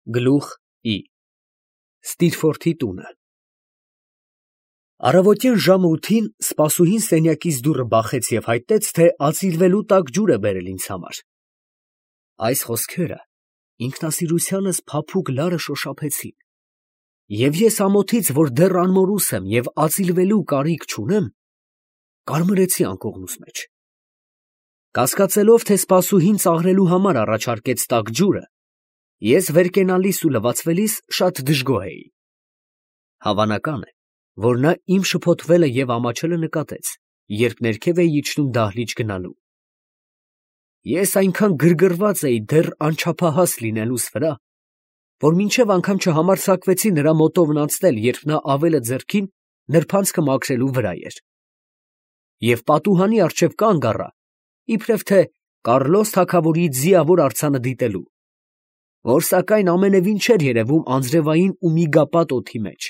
Գլուխ ի Ստիրֆորթի տունը Առավոտյան ժամը 8-ին սպասուհին սենյակից դուռը բախեց և հայտնեց, թե ածիլվելու տաք ջուր է բերել ինձ համար։ Այս խոսքերը ինքնասիրությանս փափուկ լարը շոշափեցին, և ես ամոթից, որ դեռ անմորուս եմ և ածիլվելու կարիք չունեմ, կարմրեցի անկողնուս մեջ։ Կասկածելով, թե սպասուհին ծաղրելու համար առաջարկեց տաք ջուրը, ես վեր կենալիս ու լվացվելիս շատ դժգոհ էի։ Հավանական է, որ նա իմ շփոթվելը և ամաչելը նկատեց, երբ ներքև էի իջնում դահլիճ գնալու։ Ես այնքան գրգռված էի դեռ անչափահաս լինելուս վրա, որ մինչև անգամ չհամարձակվեցի նրա մոտովն անցնել, երբ նա ավելը ձեռքին նրբանցքը մաքրելու վրա էր, և պատուհանի առջև կանգ առա, իբրև թե Կառլոս թագավորի ձիավոր արձանը դիտելու, որ սակայն ամենևին չէր երևում անձրևային ու միգապատ օդի մեջ։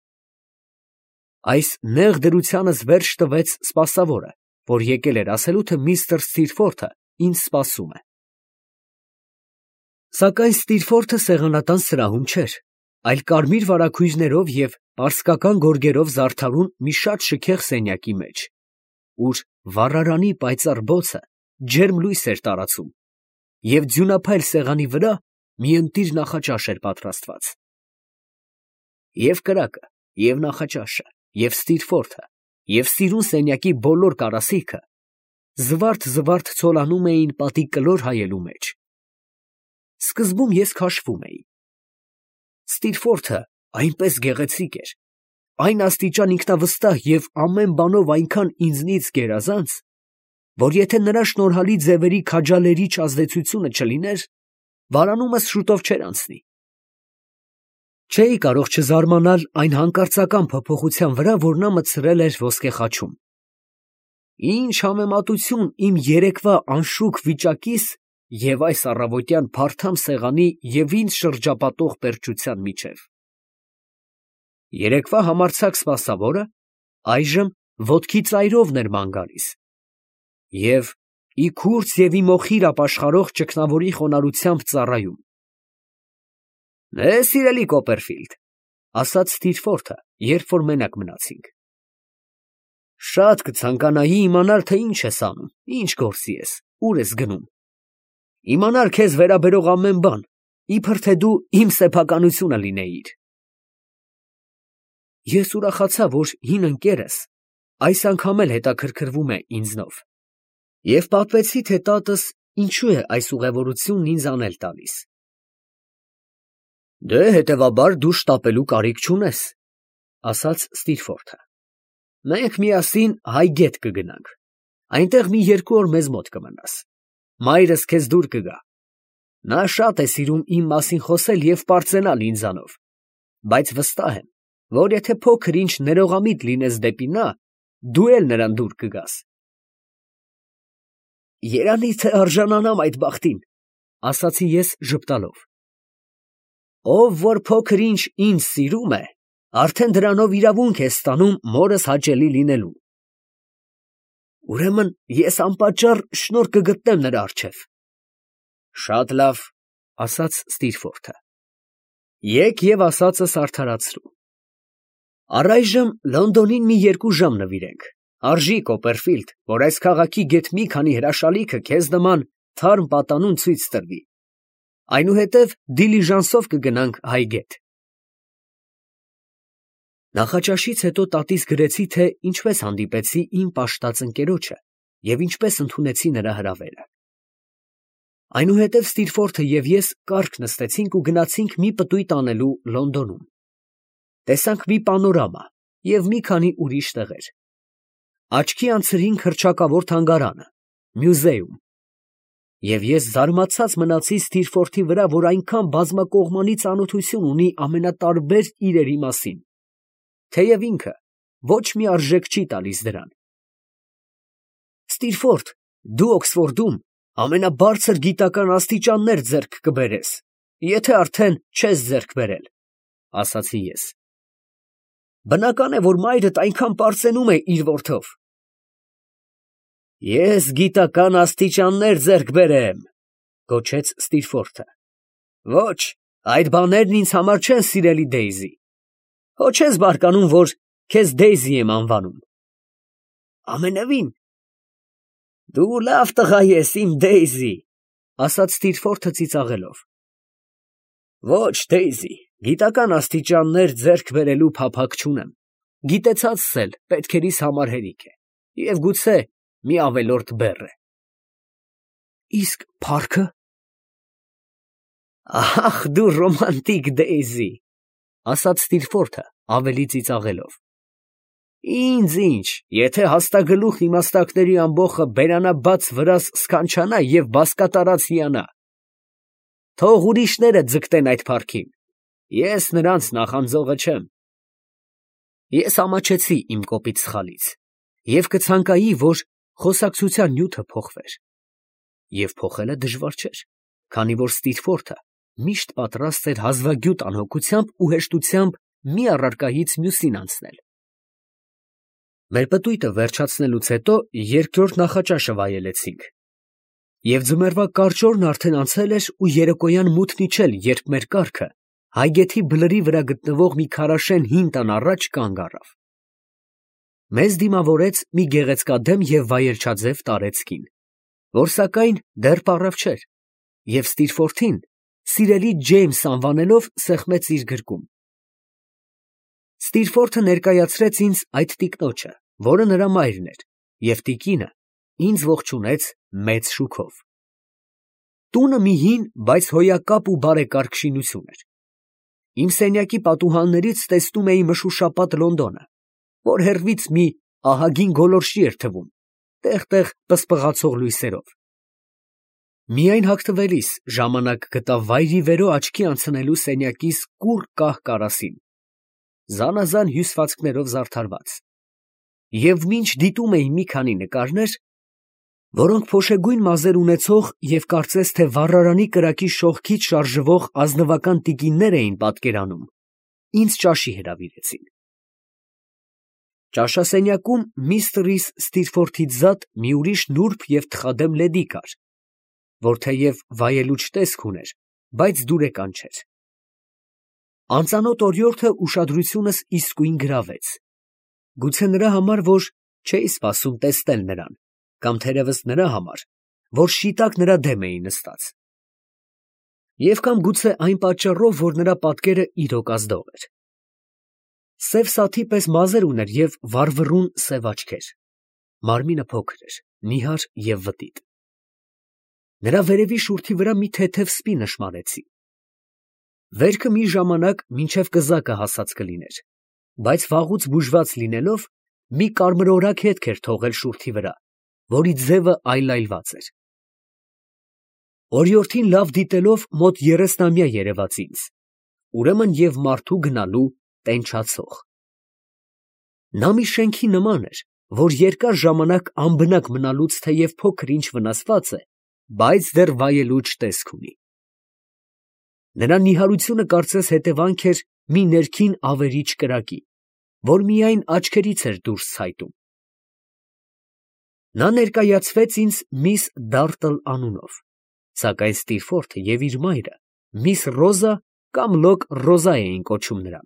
Այս նեղ դրությանս վերջ տվեց սպասավորը, որ եկել էր ասելու, թե միստր Սթիրֆորթը ինձ սպասում է։ Սակայն Ստիրֆորթը սեղանատան սրահում չէր, այլ կարմիր վարագույրներով և պարսկական գորգերով զարդարուն մի շատ շքեղ սենյակի մեջ, ուր վառարանի պայծառ բոցը ջերմ լույս էր տարածում, և ձյունափայլ սեղանի վրա մի ընտիր նախաճաշ էր պատրաստված։ Եվ կրակը, և նախաճաշը, և Ստիրֆորթը, և սիրուն սենյակի բոլոր կարասիքը զվարթ ցոլանում էին պատի կլոր հայելու մեջ։ Սկզբում ես քաշվում էի։ Ստիրֆորթը այնպես գեղեցիկ էր, այն աստիճան ինքնավստահ և ամեն բանով այնքան ինձնից գերազանց, որ եթե նրա շնորհալի ձևերի քաջալերիչ ազդեցությունը չլիներ, վարանումս շուտով չէր անցնի։ Չէի կարող չզարմանալ այն հանկարծական փոփոխության վրա, որ նա մտցրել էր ոսկե խաչում։ Ինչ համեմատություն իմ երեկվա անշուք վիճակիս և այս առավոտյան փարթամ սեղանի և ինձ շրջապատող պերճության միջև։ Երեկվա համարձակ սպասավորը այժմ ոտքի ծայրովն էր ման գալիս, և ի քուրձ և ի մոխիր ապաշխարող ճգնավորի խոնարհությամբ ծառայում։ ֊ Սիրելի Կոպերֆիլդ, ֊ ասաց Ստիրֆորթը, երբ որ մենակ մնացինք, ֊ շատ կցանկանայի իմանալ, թե ինչ ես անում, ինչ գործի ես, ուր ես գնում, իմանալ քեզ վերաբերող ամեն բան, իբր թե դու իմ սեփականությունը լինեիր։ Ես ուրախացա, որ հին ընկերս այս անգամ էլ հետաքրքրվում է ինձնով, և պատմեցի, թե տատս ինչու է այս ուղևորությունն ինձ անել տալիս։ Դե, հետևաբար, դու շտապելու կարիք չունես, ֊ ասաց Ստիրֆորթը։ Մենք միասին Հայգետ կգնանք, այնտեղ մի 2 օր մեզ մոտ կմնաս, մայրս քեզ դուր կգա, նա շատ է սիրում իմ մասին խոսել և պարծենալ ինձանով, բայց վստահ եմ, որ եթե փոքր ինչ ներողամիտ լինես դեպի նա, դու էլ նրան դուր կգաս։ Երանի թե արժանանամ այդ բախտին, ֊ ասացի ես ժպտալով։ Ով որ փոքր ինչ ինձ սիրում է, արդեն դրանով իրավունք է ստանում մորս հաճելի լինելու։ Ուրեմն ես անպատճառ շնորհ կգտնեմ նրա առջև։ Շատ լավ, ֊ ասաց Ստիրֆորթը։ Եկ և ասածս արդարացրու։ Առայժմ Լոնդոնին մի 2 ժամ նվիրենք, արժի Կոպերֆիլդ, որ այս քաղաքի գեթ մի քանի հրաշալիքը քեզ նման թարմ պատանուն ցույց տրվի, այնուհետև դիլիժանսով կգնանք Հայգետ։ Նախաճաշից հետո տատիս գրեցի, թե ինչպես հանդիպեցի իմ պաշտած ընկերոջը և ինչպես ընդունեցի նրա հրավերը։ Այնուհետև Ստիրֆորթը և ես կառք նստեցինք ու գնացինք մի պտույտ անելու Լոնդոնում։ Տեսանք մի պանորամա և մի քանի ուրիշ տեղեր։ Աչքի անցրինք հռչակավոր թանգարանը, մյուզեում, և ես զարմացած մնացի Ստիրֆորթի վրա, որ այնքան բազմակողմանի ծանոթություն ունի ամենատարբեր իրերի մասին, թեև ինքը ոչ մի արժեք չի տալիս դրան։ Ստիրֆորթ, դու Օքսֆորդում ամենաբարձր գիտական աստիճաններ ձեռք կբերես, եթե արդեն չես ձեռք բերել, ֊ ասացի ես։ Բնական է, որ մայրդ այնքան պարծենում է իր որդով։ Ես գիտական աստիճաններ ձեռք բերեմ, ֊ գոչեց Ստիրֆորթը։ Ոչ, Այդ բաներն ինձ համար չեն սիրելի Դեյզի։ Հո չես բարկանում, որ քեզ Դեյզի եմ անվանում։ Ամենևին։ Դու լավ տղա ես, իմ Դեյզի, ասաց Ստիրֆորդը ծիծաղելով։ Ոչ, Դեյզի, գիտական աստիճաններ ձեռք բերելու փափակ չունեմ։ Գիտեցածս էլ պետքերիս համար հերիք է, և գուցե մի ավելորդ բեռ է։ Իսկ փառքը։ Ահ, դու ռոմանտիկ Դեյզի, ասաց Ստիրֆորդը ավելի ծիծաղելով։ Ինձ, եթե հաստագլուխ իմաստակների ամբոխը բերանաբաց վրաս սքանչանա և բասկատարած հիանա։ Թող ուրիշները ձգտեն այդ փառքին, ես նրանց նախանձողը չեմ։ Ես ամաչեցի իմ կոպիտ սխալից և կցանկայի, որ խոսակցության նյութը փոխվեր։ Եվ փոխելը դժվար չէր, քանի որ Ստիրֆորդը միշտ պատրաստ էր հազվագյուտ անհոգությամբ ու հեշտությամբ մի առարկայից մյուսին անցնել։ Մեր պտույտը վերջացնելուց հետո երկրորդ նախաճաշը վայելեցինք։ Եվ ձմեռվա կարճ օրն արդեն անցել էր ու երեկոյան մութն իջել, երբ մեր կառքը հայգեթի բլրի վրա գտնվող մի քարաշեն հին տան առաջ կանգ առավ։ Մեզ դիմավորեց մի գեղեցկադեմ և վայելչաձև տարեց կին, որ սակայն դեռ պառավ չէր, և Ստիրֆորդին սիրելի Ջեյմս անվանելով սեղմեց իր գրկում։ Ստիրֆորդը ներկայացրեց ինձ այդ տիկնոջը, որը նրա մայրն էր, և տիկինը ինձ ողջունեց մեծ շուքով։ Տունը մի հին, բայց հոյակապ ու բարեկարգ շինություն էր։ Իմ սենյակի պատուհաններից տեսնում էի մշուշապատ Լոնդոնը, որ հեռվից մի ահագին գոլորշի էր թվում, տեղ֊տեղ պսպղացող լույսերով։ Միայն հագնվելիս ժամանակ գտա վայրիվերո աչքի անցնելու սենյակիս կուռ կահ կարասին, զանազան հյուսվածքներով զարդարված, և մինչ դիտում էի մի քանի նկարներ, որոնք փոշեգույն մազեր ունեցող և կարծես թե վառարանի կրակի շողքից շարժվող ազնվական տիկիններ էին պատկերանում, ինձ ճաշի հրավիրեցին։ Ճաշասենյակում միստր Ստիրֆորդից զատ մի ուրիշ նուրբ և թխադեմ լեդի կար, որ թեև վայելուչ տեսք ուներ, բայց դուրեկան չէր։ Անծանոթ օրիորդը ուշադրությունս իսկույն գրավեց, գուցե նրա համար, որ չէի սպասում տեսնել նրան, կամ թերևս նրա համար, որ շիտակ նրա դեմ էի նստած, և կամ գուցե այն պատճառով, որ նրա պատկերը իրոք ազդող էր։ Սև սաթի պես մազեր ուներ և վառվռուն սև աչքեր, մարմինը փոքր էր, նիհար և վտիտ։ Նրա վերևի շուրթի վրա մի թեթև սպի նշմարեցի։ Վերքը մի ժամանակ մինչև կզակը հասած կլիներ, բայց վաղուց բուժված լինելով, մի կարմրորակ հետք էր թողել շուրթի վրա, որի ձևը այլայլված էր։ Օրիորդին լավ դիտելով մոտ 30-ամյա երևաց ինձ, ուրեմն և մարդու գնալու տենչացող։ Նա մի շենքի նման էր, որ երկար ժամանակ անբնակ մնալուց թեև փոքր ինչ վնասված է, բայց դեռ վայելուչ տեսք ունի։ Նրա նիհարությունը կարծես հետևանք էր մի ներքին ավերիչ կրակի, որ միայն աչքերից էր դուրս ցայտում։ Նա ներկայացվեց ինձ միս Դարտլ անունով, սակայն Ստիրֆորդը և իր մայրը միս Ռոզա կամ լոկ Ռոզա էին կոչում նրան։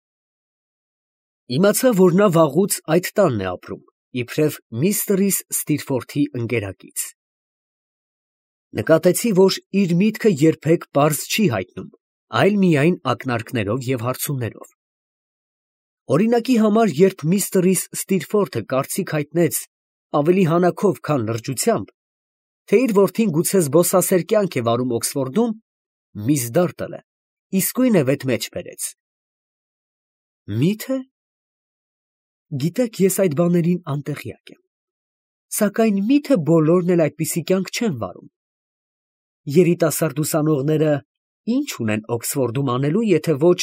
Իմացա, որ նա վաղուց այդ տանն է ապրում, իբրև միստր Ստիրֆորդի ընկերակից։ Նկատեցի, որ իր միտքը երբեք պարզ չի հայտնում, այլ միայն ակնարկներով և հարցումներով։ Օրինակի համար, երբ միստր Ստիրֆորդը կարծիք հայտնեց ավելի հանակով, քան լրջությամբ, թե իր որդին գուցե զբոսասեր կյանք է վարում Օքսֆորդում, միս Դարտլը իսկույնևեթ մեջ բերեց։ Մի՞թե։ Գիտեք, ես այդ բաներին անտեղյակ եմ, սակայն մի՞թե բոլորն էլ այդպիսի կյանք չեն վարում։ Երիտասարդ ուսանողները ի՞նչ ունեն Օքսֆորդում անելու, եթե ոչ…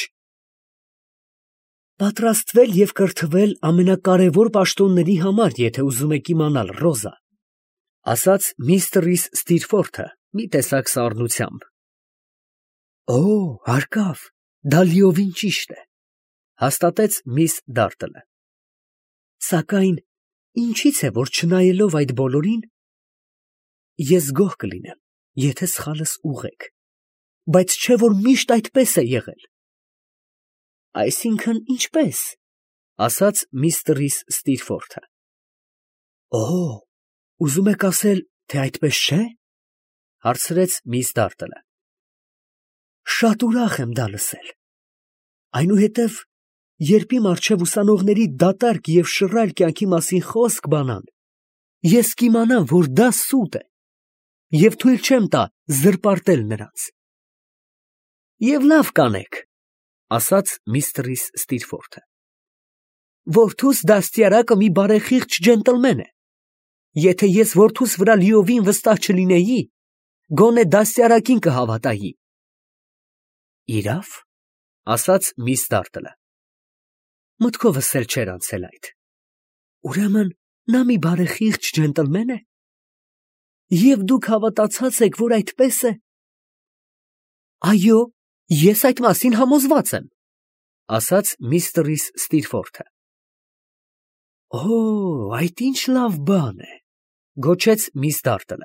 Պատրաստվել և կրթվել ամենակարևոր պաշտոնների համար, եթե ուզում եք իմանալ, Ռոզա, ասաց միստր Ստիրֆորդը մի տեսակ սառնությամբ։ Օ, հարկավ, դա լիովին ճիշտ է, հաստատեց միս Դարտլը։ Սակայն ինչի՞ց է, որ չնայելով այդ բոլորին, ես գոհ կլինեմ, եթե սխալս ուղղեք։ բայց չէ որ միշտ այդպես է եղել։ Այսինքն ինչպես, ասաց միստր Ստիրֆորթը։ Օ, ուզում եք ասել, թե այդպես չէ, հարցրեց միս Դարտլը։ Շատ ուրախ եմ դա լսել։ Այնուհետև, երբ իմ առջև ուսանողների դատարկ և շռայլ կյանքի մասին խոսք բանան, ես կիմանամ, որ դա սուտ է, և թույլ չեմ տա զրպարտել նրանց։ Եվ լավ կանեք, ասաց միստր Ստիրֆորթը։ Որդուս դաստիարակը մի բարեխիղճ ջենտլմեն է։ Եթե ես որդուս վրա լիովին վստահ չլինեի, գոնե դաստիարակին կհավատայի։ Իրավ, ասաց միս Դարտլը։ Մտքովս էլ չէր անցել այդ։ Ուրեմն նա մի բարեխիղճ ջենտլմեն է։ Եվ դուք հավատացած եք, որ այդպես է։ Այո, ես այդ մասին համոզված եմ, ասաց միստր Ստիրֆորթը։ Օ, այդ ինչ լավ բան է, գոչեց միս Դարտլը։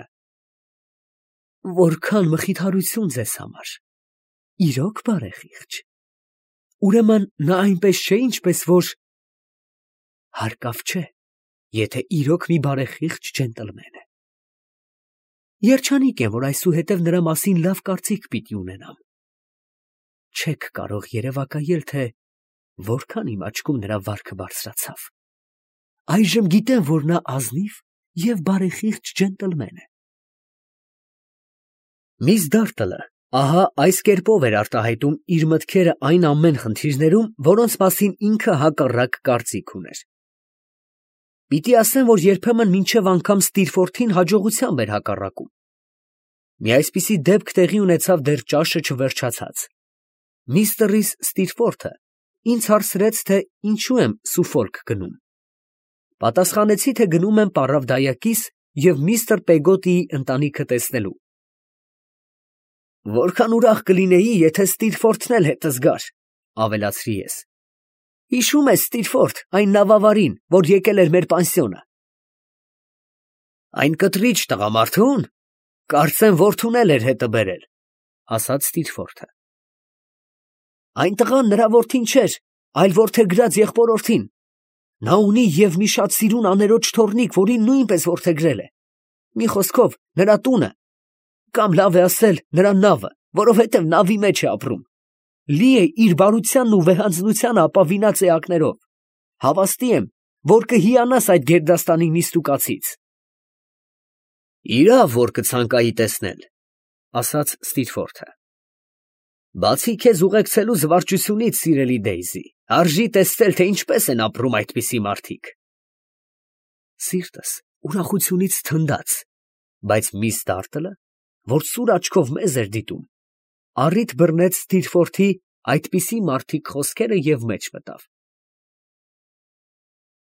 Որքան մխիթարություն ձեզ համար։ Իրոք բարեխիղճ։ Ուրեմն նա այնպես չէ, ինչպես որ… Հարկավ չէ, եթե իրոք մի բարեխիղճ ջենտլմեն է։ Երջանիկ եմ, որ այսուհետև նրա մասին լավ կարծիք պիտի ունենամ։ Չեք կարող երևակայել, թե որքան իմ աչքում նրա վարքը բարձրացավ։ Այժմ գիտեմ, որ նա ազնիվ և բարեխիղճ ջենտլմեն է։ Միս Դարտլը ահա այս կերպով էր արտահայտում իր մտքերը այն ամեն խնդիրներում, որոնց մասին ինքը հակառակ կարծիք ուներ։ Պիտի ասեմ, որ երբեմն մինչև անգամ Ստիրֆորթին հաջողությամբ էր հակառակում։ Մի այսպիսի դեպք տեղի ունեցավ դեռ ճաշը չվերջացած։ Միստր Ստիրֆորթը ինձ հարցրեց, թե ինչու եմ Սուֆոլք գնում։ Պատասխանեցի, թե գնում եմ պառավդայակիս և միստր Պեգոտիի ընտանիքը տեսնելու։ Որքան ուրախ կլինեի, եթե Ստիրֆորթն էլ հետս գար, ավելացրի ես։ Հիշում ես Ստիրֆորթ, այն նավավարին, որ եկել էր մեր պանսիոնը։ Այն կտրիչ տղամարդուն, կարծեմ որդուն էլ էր հետը բերել, ասաց Ստիրֆորթը։ Այն տղան նրա որդին չէր, այլ որդեգրած եղբորորդին։ Նա ունի և մի շատ սիրուն աներոջ թոռնիկ, որին նույնպես որդեգրել է։ Մի խոսքով, նրա տունը, կամ լավ է ասել, նրա նավը, որովհետև նավի մեջ է ապրում, լի է իր բարությանն ու վեհանձնությանը ապավինած էակներով։ Հավաստի եմ, որ կհիանաս այդ գերդաստանի նիստուկացից։ Իրավ, որ կցանկայի տեսնել, ասաց Ստիրֆորթը։ Բացի քեզ ուղեկցելու զվարճությունից, սիրելի Դեյզի, արժի տեսնել, թե ինչպես են ապրում այդպիսի մարդիկ։ Սիրտս ուրախությունից թնդաց, բայց միս Դարտլը, որ սուր աչքով մեզ էր դիտում, առիթ բռնեց Ստիրֆորթի այդպիսի մարդիկ խոսքերը և մեջ մտավ։